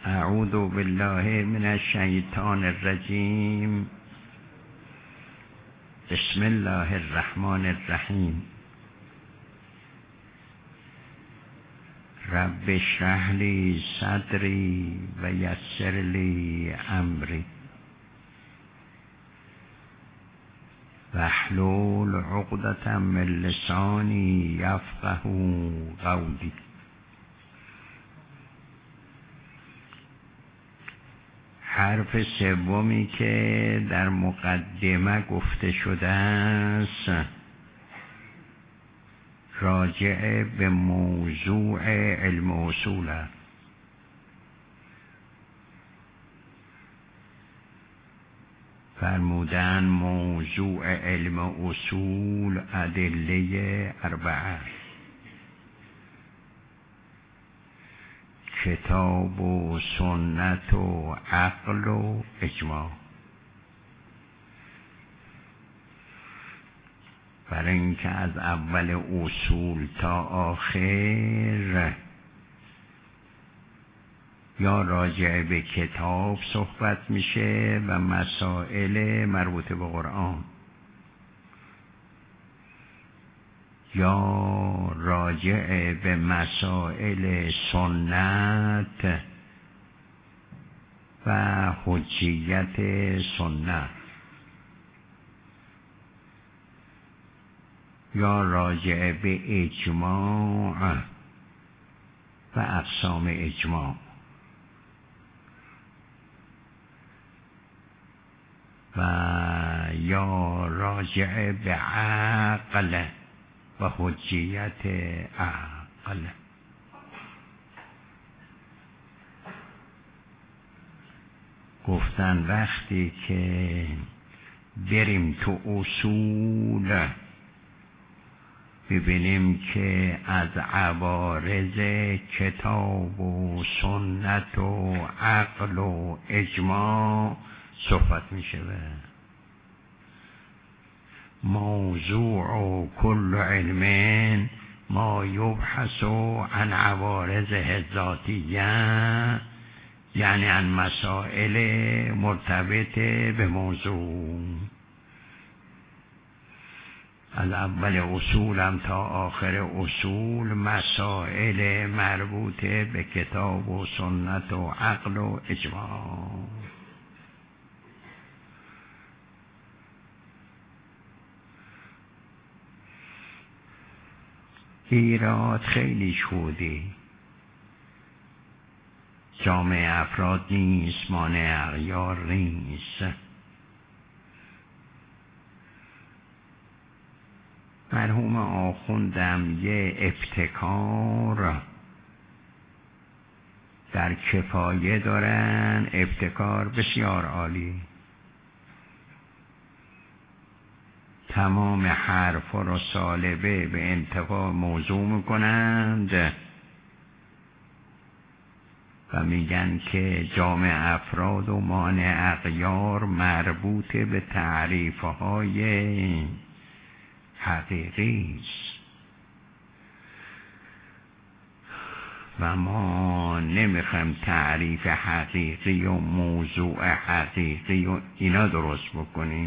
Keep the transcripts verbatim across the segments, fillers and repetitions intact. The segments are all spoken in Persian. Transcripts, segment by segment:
اعوذ بالله من الشیطان الرجیم. بسم الله الرحمن الرحیم. رب اشرح لی صدری و یسر لی امری واحلل عقدة من لسانی یفقهوا قولی. حرف سومی که در مقدمه گفته شده است راجع به موضوع علم اصول است. فرمودن موضوع علم اصول ادله اربعه: کتاب و سنت و عقل و اجماع. برای اینکه از اول اصول تا آخر یا راجع به کتاب صحبت میشه و مسائل مربوط به قرآن، یا راجع به مسائل سنت و حجیت سنت، یا راجع به اجماع و اقسام اجماع، و یا راجع به عقل و حجیت عقل. گفتن وقتی که بریم تو اصول ببینیم که از عوارض کتاب و سنت و عقل و اجماع صحبت میشه. موضوع کل علم ما یبحث عن عوارضه الذاتیه، یعنی عن مسائل مرتبط به موضوع. از اول اصولم تا آخر اصول مسائل مربوط به کتاب و سنت و عقل و اجماع. ایراد خیلی شودی، جامع افراد نیست، مانع اغیار نیست. مرحوم آخوندم یه ابتکار در کفایه دارن، ابتکار بسیار عالی. تمام حرف رو سالبه به انتفاع موضوع میکنند و میگن که جامع افراد و مانع اغیار مربوط به تعریفهای حقیقی است و ما نمیخوایم تعریف حقیقی و موضوع حقیقی و اینا درست بکنیم.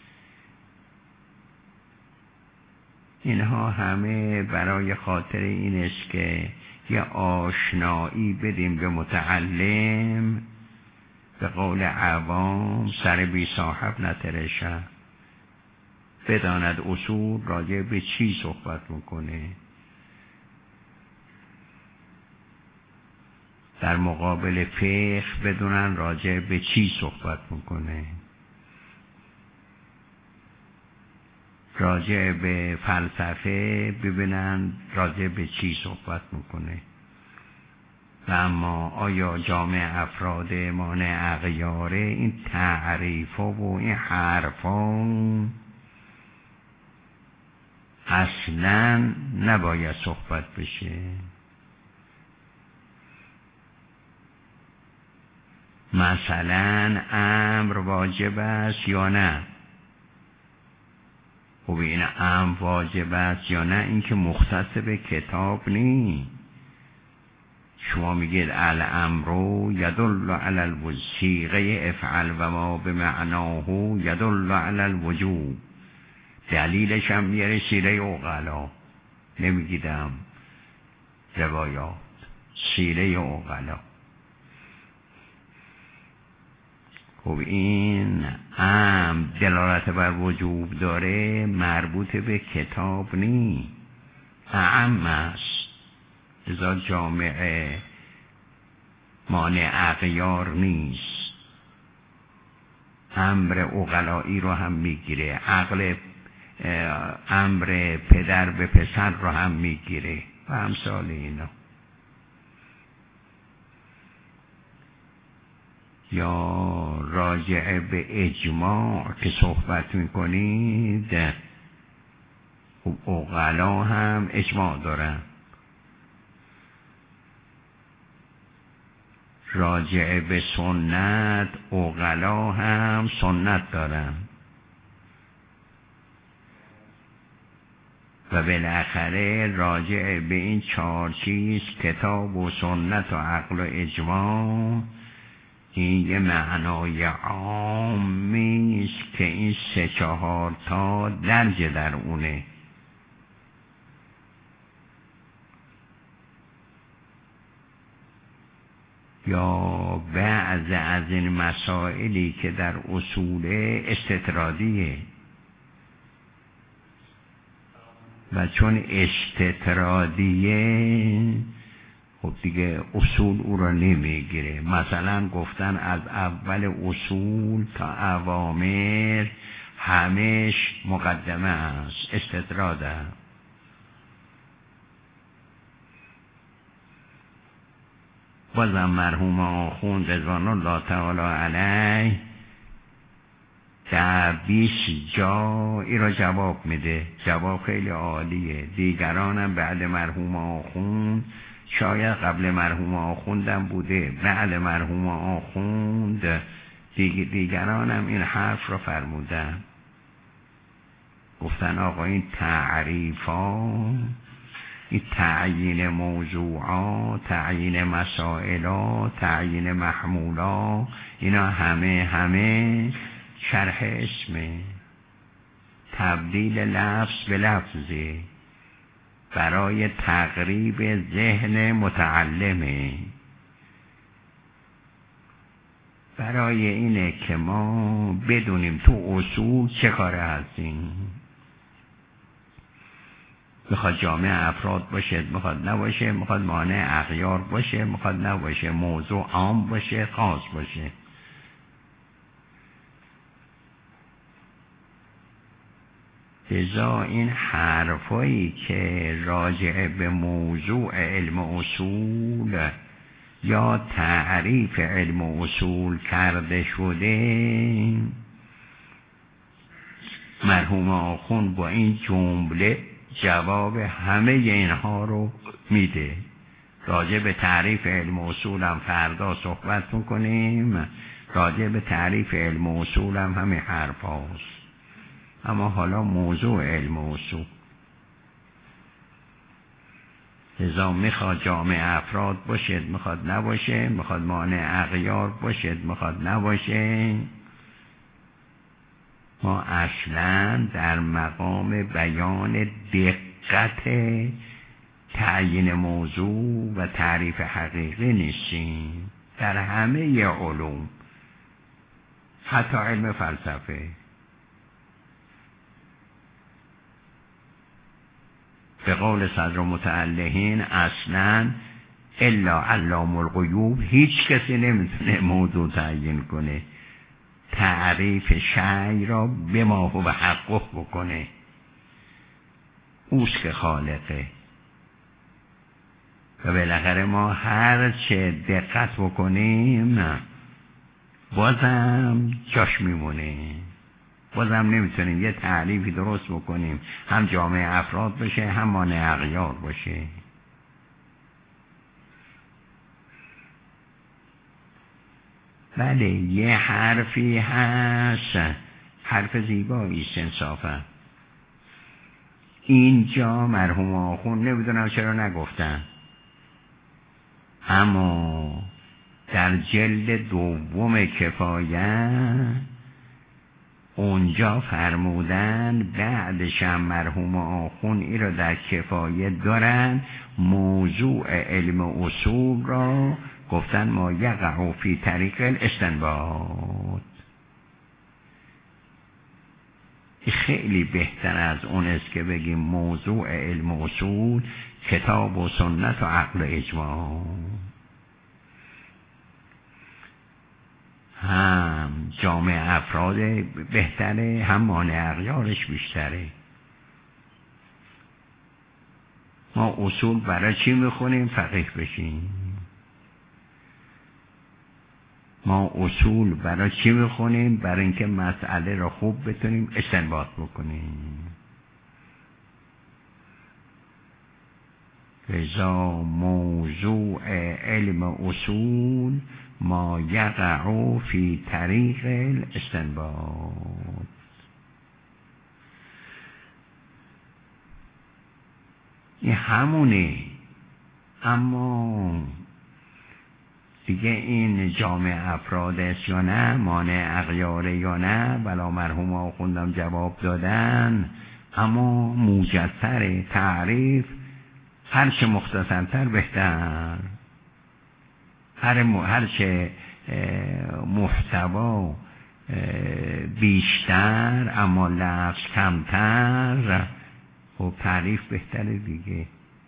اینها همه برای خاطر این است که یه آشنایی بدیم به متعلم، به قول عوام سر بی صاحب نترشه، بداند اصول راجع به چی صحبت میکنه. در مقابل فقه بدونن راجع به چی صحبت میکنه. راجع به فلسفه ببینن راجع به چی صحبت میکنه. و اما آیا جامع افراد مانع اغیاره این تعریف و این حرفا اصلا نباید صحبت بشه. مثلا امر واجب است یا نه؟ خب این امر واجب است یا نه این که مختص به کتاب نیست. شما میگید الامر یدل علی الوجوب، صیغه افعل و ما به معناه یدل علی الوجوب، دلیلش هم میاره سیره عقلا، نمیگیدم روایات، سیره عقلا. خب این هم دلالت بر وجوب داره، مربوط به کتاب نی، اعم است، ازا جامعه مانع اغیار نیست، امر عقلایی رو هم میگیره، عقل امر پدر به پسر رو هم میگیره و امثال اینا. یا راجع به اجماع که صحبت میکنید، خب عقلا هم اجماع دارن، راجع به سنت عقلا هم سنت دارن و بالاخره راجع به این چهار چیز کتاب و سنت و عقل و اجماع، این یه معنای عامی است که این سه چهار تا درج در اونه. یا بعض از این مسائلی که در اصول استطرادیه و چون استطرادیه خب دیگه اصول او را نمیگیره. مثلا گفتن از اول اصول تا اوامر همش مقدمه است، استطراده. بازم مرحوم آخوند رضوان الله تعالی علیه در بیست جا ای را جواب میده، جواب خیلی عالیه. دیگرانم بعد مرحوم آخوند، شاید قبل مرحوم آخوندم بوده، بعد مرحوم آخوند دیگ دیگرانم این حرف را فرمودن، گفتن آقا این تعریفا، این تعیین موضوعات، تعیین مسائلات، تعیین محمولات، اینا همه همه شرح اسمه، تبدیل لفظ به لفظه برای تقریب ذهن متعلمه، برای اینه که ما بدونیم تو اصول چه کاره هستیم. میخواد جامع افراد باشه، میخواد نباشه، میخواد مانع اغیار باشه، میخواد نباشه، موضوع عام باشه، خاص باشه. لذا این حرفایی که راجع به موضوع علم اصول یا تعریف علم اصول کرده شده، مرحوم آخوند با این جمله جواب همه اینها رو میده. راجع به تعریف علم اصول هم فردا صحبت میکنیم، راجع به تعریف علم اصول هم همین حرف هاست. اما حالا موضوع علم اصول، لذا میخواد جامع افراد باشد، میخواد نباشه، میخواد مانع اغیار باشد، میخواد نباشه، ما اصلا در مقام بیان دقت تعیین موضوع و تعریف حقیقی نیستیم در همه علوم، حتی علم فلسفه. به قول صدر متعلهین اصلا الا علام الغیوب هیچ کسی نمیتونه موضوع تعیین کنه، تعریف شیء را به ما و به حقه بکنه، اوست که خالقه. و بالاخره ما هر چه دقت بکنیم بازم جاش میمونه، بازم نمیتونیم یه تعریفی درست بکنیم هم جامع افراد باشه هم مانع اغیار باشه. بله یه حرفی هست، حرف زیبایی است انصافا. اینجا مرحوم آخوند نمیدونم چرا نگفتن، اما در جلد دوم کفایت اونجا فرمودن بعدش هم مرحوم آخوند این را در کفایه دارن، موضوع علم اصول را گفتن ما یقع فی طریق الاستنباط. خیلی بهتر از اون است که بگیم موضوع علم اصول کتاب و سنت و عقل و اجماع. هم جامع افراد بهتره، هم مانع اغیارش بیشتره. ما اصول برای چی میخونیم؟ فقیه بشیم. ما اصول برای چی میخونیم؟ برای اینکه مسئله را خوب بتونیم استنباط بکنیم. لذا موضوع علم اصول ما یقع فی طریق الاستنباط. این همونه، اما دیگه این جامع افراد است یا نه، مانع اغیاره یا نه، بلا مرحوم آخوندم جواب دادن. اما موجزتر تعریف هر چه مختصرتر بهتر، هر م... هر چه محتوا بیشتر اما لفظ کمتر، خب تعریف بهتره دیگه.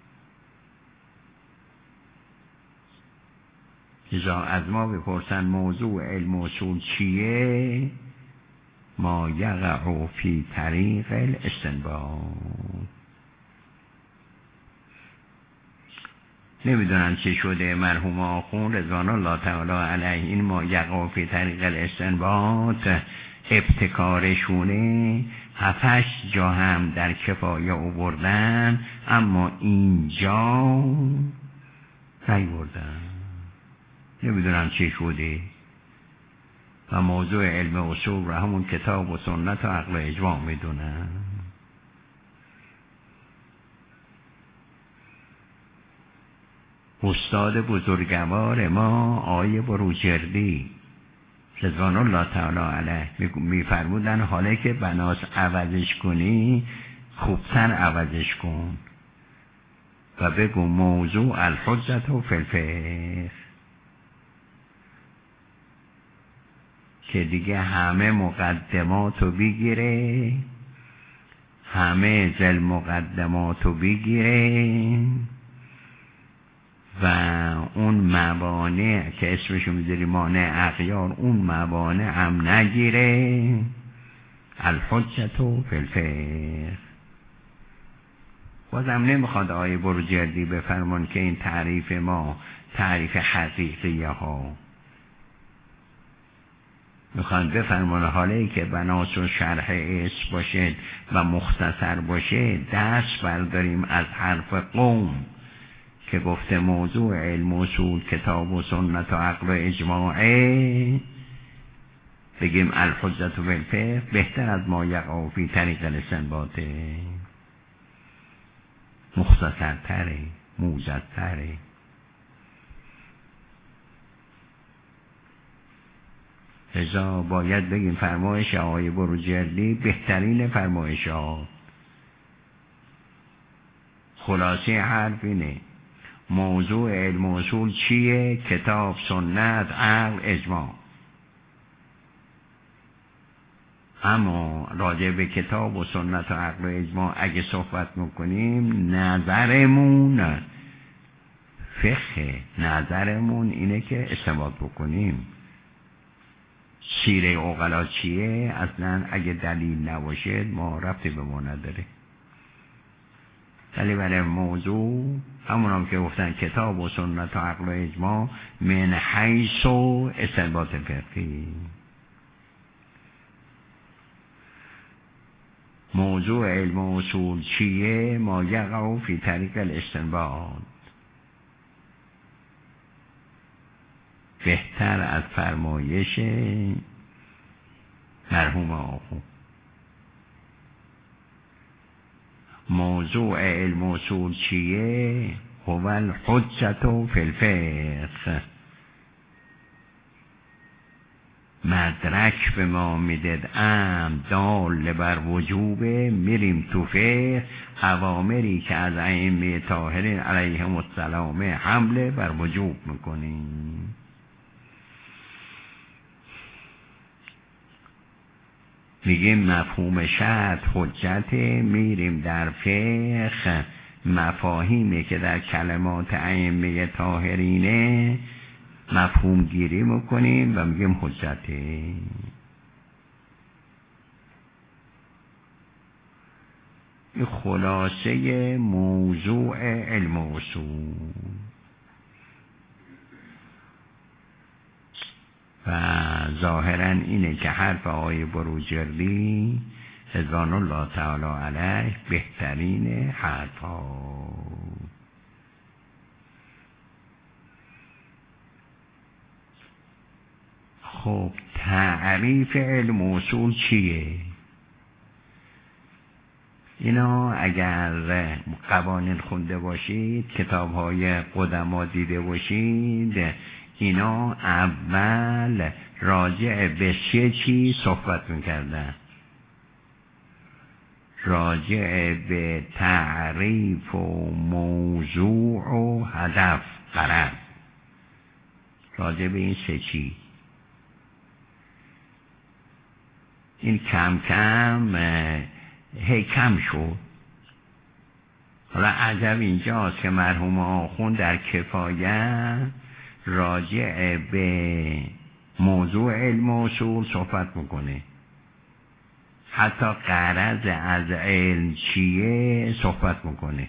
لذا از ما بپرسن موضوع علم اصول چیه؟ ما یقع فی طریق الاستنباط. نمیدونم چه شده مرحوم آخوند رضوان الله تعالی علیه این ما یقع فی طریق الاستنباط ابتکارشونه هفتش جا هم در کفایه آوردن، اما اینجا نیاوردن. نمیدونم چه شده. و موضوع علم اصول را همون کتاب و سنت و عقل و اجماع میدونن. استاد بزرگوار ما آقای بروجردی رضوان الله تعالی علیه میفرمودن حالا که بناس عوضش کنی خوبتر عوضش کن و بگو موضوع الحجت و فی الفقه، که دیگه همه مقدماتو بگیره، همه زل مقدماتو بگیره و اون موانع که اسمشو میذاری مانع اغیار، اون موانع هم نگیره. الحجتو فی الفقه. بازم نمیخواد آیه بروجردی بفرمان که این تعریف ما تعریف حقیقیه ها، میخواد بفرمان حالی که بناس و شرح اسم باشه و مختصر باشه دست برداریم از حرف قوم که گفته موضوع علم اصول کتاب و سنت و عقل و اجماعه، بگیم الحجت و الفقه بهتر از ما یقع فی طریق الاستنباطه، مختصرتره، موجزتره. لذا باید بگیم فرمایش آقای بروجردی بهترین فرمایش ها. خلاصه حرف اینه موضوع علم اصول چیه؟ کتاب، سنت، عقل، اجماع. اما راجع به کتاب و سنت و عقل و اجماع اگه صحبت میکنیم نظرمون فقه، نظرمون اینه که استنباط بکنیم. سیره عقلا چیه؟ اصلا اگه دلیل نباشه ما ربطی به ما نداره. ولی برای موضوع همون هم که گفتن کتاب و سنت و عقل و اجماع من حیث و استنباط فقهی. موضوع علم و اصول چیه؟ ما یقع فی طریق الاستنباط. بهتر از فرمایش مرحوم آخوند. موضوع علم و اصول چیه؟ هو الحجة فی الفقه. مدرک به ما میدد ام دال بر وجوبه، میریم تو فقه اوامری که از ائمه طاهرین علیهم السلام حمله بر وجوب میکنیم. میگیم مفهوم شرط حجت، میریم در فقه مفاهیمی که در کلمات ائمه طاهرینه مفهوم گیری میکنیم و میگیم حجته. این خلاصه موضوع علم اصول و ظاهرا اینه که حرف آقای بروجردی رضوان الله تعالی علیه بهترین حرف ها. خب تعریف علم اصول چیه؟ اینا اگر قوانین خونده باشید، کتاب های قدما دیده باشید، اینا اول راجع به چه چی صحبت میکردن؟ راجع به تعریف و موضوع و هدف غرض، راجع به این سه چی. این کم کم هی کم شد. حالا عجب اینجاست که مرحوم آخوند در کفایت راجع به موضوع علم و اصول صحبت میکنه، حتی غرض از علم چیه صحبت میکنه،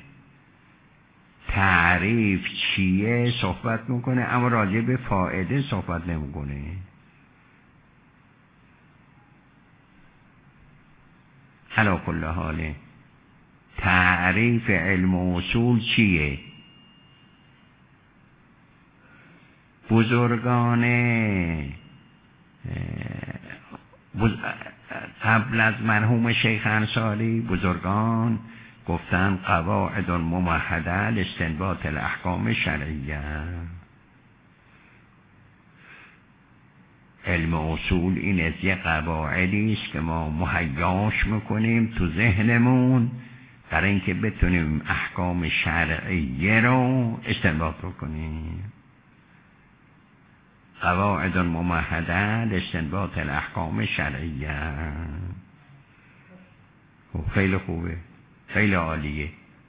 تعریف چیه صحبت میکنه، اما راجع به فائده صحبت نمیکنه. علی کل حال تعریف علم و اصول چیه؟ بزرگان قبل از مرحوم شیخ انصاری، بزرگان گفتن قواعد ممهده لاستنباط الاحکام شرعیه. علم اصول این از یه قواعدی است که ما مهیاش میکنیم تو ذهنمون برای اینکه بتونیم احکام شرعیه رو استنباط بکنیم. قواعد ممهده لاستنباط الاحکام شرعیه. خیلی خوبه، خیلی عالیه،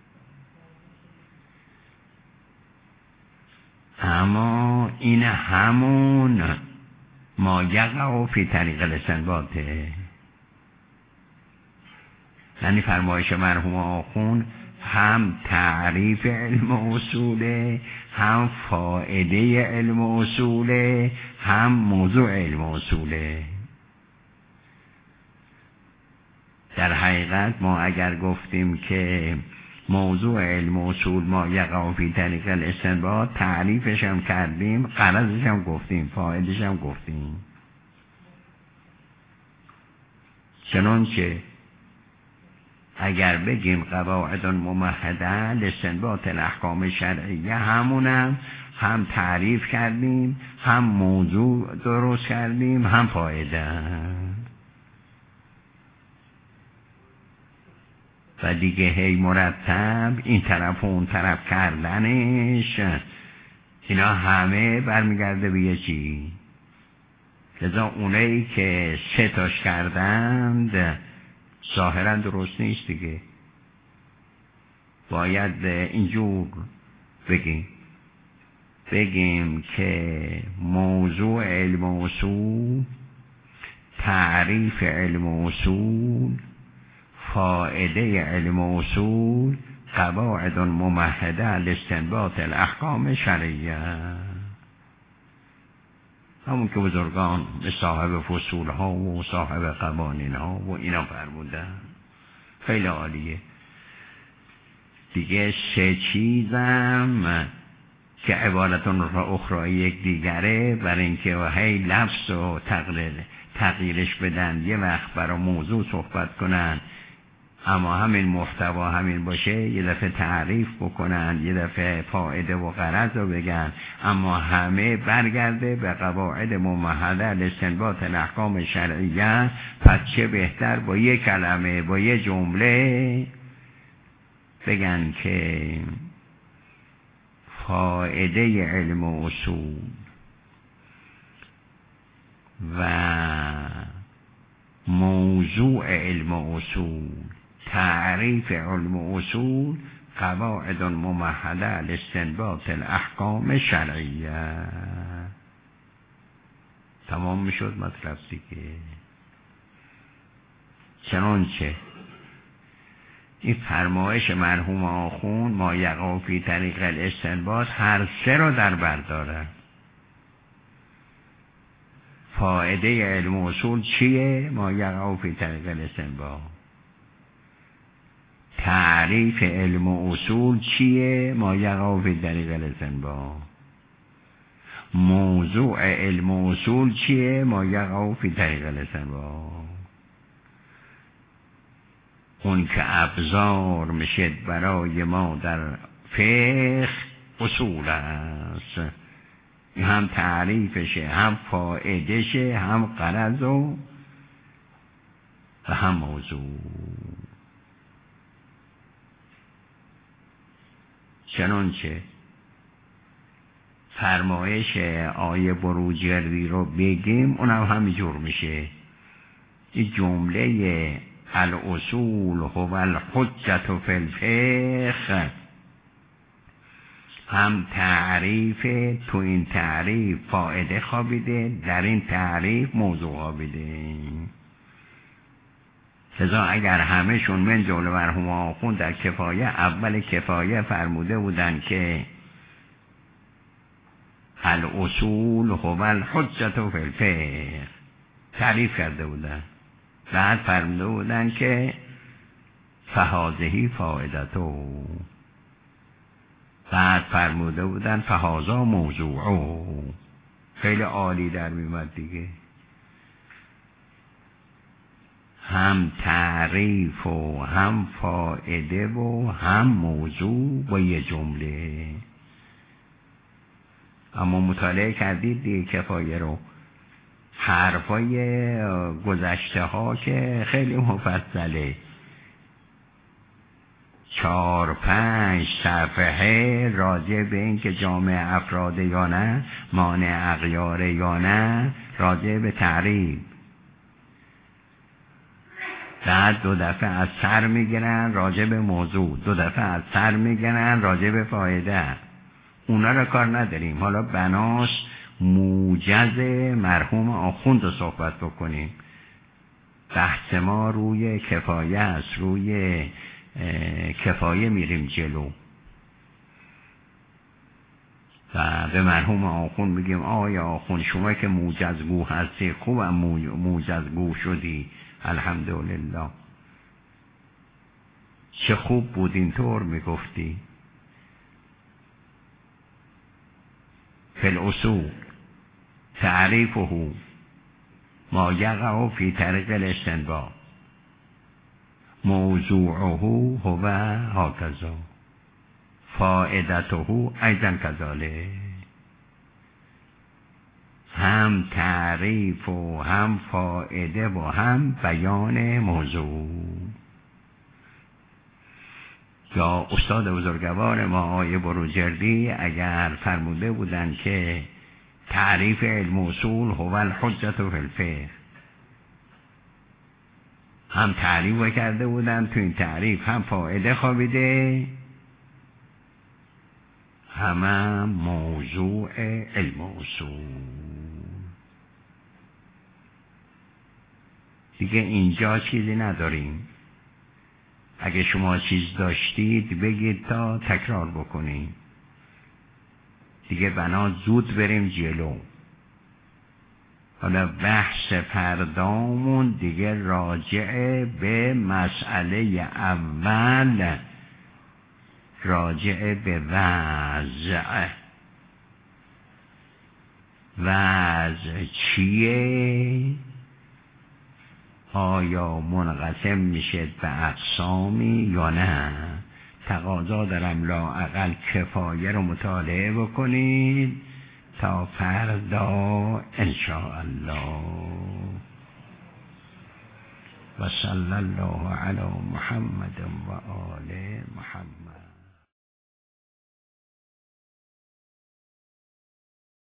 اما این همون ما یقع فی طریق الاستنباطه. یعنی فرمایش مرحوم آخوند هم تعریف علم اصوله، هم فائده علم اصوله، هم موضوع علم اصوله. در حقیقت ما اگر گفتیم که موضوع علم اصول ما یقع فی طریق الاستنباط، تعریفش هم کردیم، غرضش هم گفتیم، فائدش هم گفتیم. چنانچه اگر بگیم قواعد ممهده لاستنباط الاحکام شرعیه، همونم هم تعریف کردیم، هم موضوع درست کردیم، هم فایده. و دیگه هی مرتب این طرف و اون طرف کردنش، اینا همه برمیگرده به یه چی. لذا اونایی که سه تاش کردند ظاهرا درست نیست دیگه. باید اینجور بگیم بگیم که موضوع علم و اصول، تعریف علم و اصول، فائده علم و اصول، قواعد ممهده لاستنباط الاحکام شرعیه. همون که بزرگان به صاحب فصول ها و صاحب قوانین ها و اینا فرمودن. خیلی عالیه. دیگه سه چیزم که عبارتون اخرى یک دیگره، برای اینکه هی لفظ و تغییر تغییرش بدن، یه وقت برای موضوع صحبت کنن، اما همین محتوا همین باشه، یه دفعه تعریف بکنن، یه دفعه فائده و غرض رو بگن، اما همه برگرده به قواعد ممهده لاستنباط الاحکام شرعیه. پس چه بهتر با یه کلمه، با یه جمله بگن که فائده علم و اصول و موضوع علم و اصول، تعریف علم و اصول، قواعد ممهده لاستنباط الاحکام شرعیه. تمام میشد مطلب دیگه. چنانچه این فرمایش مرحوم آخوند ما یقع فی طریق الاستنباط هر سه رو در بر داره. فائده علم و اصول چیه؟ ما یقع فی طریق الاستنباط. تعریف علم و اصول چیه؟ ما یقع فی طریق الاستنباط. موضوع علم و اصول چیه؟ ما یقع فی طریق الاستنباط. اون که ابزار میشه برای ما در فقه اصول است، هم تعریفشه، هم فائدشه، هم غرض و هم موضوع. چنانچه فرمایش آیه بروجردی رو بگیم اونم همینجور میشه. این جمله الاصول هو الحجة فی الفقه هم تعریف، تو این تعریف فائده خوابیده، در این تعریف موضوع خوابیده. لذا اگر همهشون من جمله مرحوم آخوند در کفایه اول کفایه فرموده بودن که الاصول هو الحجة فی الفقه تعریف کرده بودن، بعد فرموده بودن که فهذه فائدته، بعد فرموده بودن فهذا موضوعه. خیلی عالی در میمد دیگه. هم تعریف و هم فائده و هم موضوع با یه جمله. اما مطالعه کردید دیگه کفایه رو، حرفای گذشته ها که خیلی مفصله، چهار پنج صفحه راجع به این که جامع افراده یا نه، مانع اغیاره یا نه، راجع به تعریف. بعد دو دفعه از سر میگیرن راجع به موضوع، دو دفعه از سر میگیرن راجع به فایده. اونا را کار نداریم. حالا بناس موجز مرحوم آخوند رو صحبت بکنیم. بحث ما روی کفایه است، روی کفایه میریم جلو و به مرحوم آخوند میگیم آیا آخوند شما که موجزگو هستی خوب موجزگو شدی، الحمدلله، چه خوب بود اینطور میگفتی. فی الاصول تعریفه ما یقع فی طریق الاستنباط، موضوعه هو هکذا، فائدته ایضا کذالک. هم تعریف و هم فائده و هم بیان موضوع. یا استاد بزرگوار ما آقای بروجردی اگر فرموده بودن که تعریف علم اصول هو الحجة فی الفقه، هم تعریف کرده بودن، تو این تعریف هم فائده خوابیده، همه موضوع علم اصول. دیگه اینجا چیزی نداریم. اگه شما چیز داشتید بگید تا تکرار بکنیم. دیگه بنا زود بریم جلو. حالا بحث فردامون دیگه راجع به مسئله اول، راجع به وضع. وضع چیه؟ آیا منقسم میشه به اقسامی یا نه؟ تقاضا دارم لااقل کفایه رو مطالعه بکنید تا فردا انشاءالله. و صلی الله علی محمد و آل محمد.